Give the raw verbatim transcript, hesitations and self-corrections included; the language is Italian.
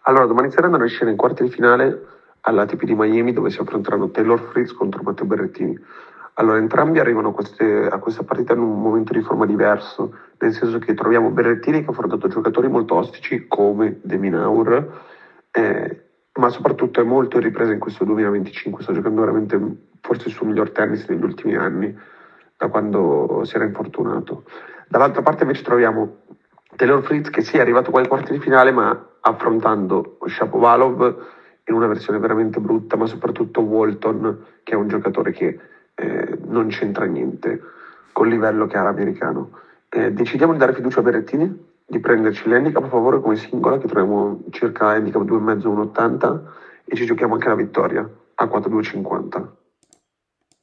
Allora, domani sera andrà in scena in quarti di finale all'A T P di Miami, dove si affronteranno Taylor Fritz contro Matteo Berrettini. Allora, entrambi arrivano a, queste, a questa partita in un momento di forma diverso, nel senso che troviamo Berrettini che ha affrontato giocatori molto ostici come De Minaur, eh, ma soprattutto è molto in ripresa in questo duemilaventicinque, sta giocando veramente forse il suo miglior tennis negli ultimi anni, da quando si era infortunato. Dall'altra parte invece troviamo Taylor Fritz che sì è arrivato qua ai quarti di finale, ma affrontando Shapovalov in una versione veramente brutta, ma soprattutto Walton, che è un giocatore che eh, non c'entra niente col livello che ha l'americano. Eh, decidiamo di dare fiducia a Berrettini, di prenderci l'handicap a favore come singola, che troviamo circa handicap due virgola cinque uno ottanta, e ci giochiamo anche la vittoria a quattro due cinquanta.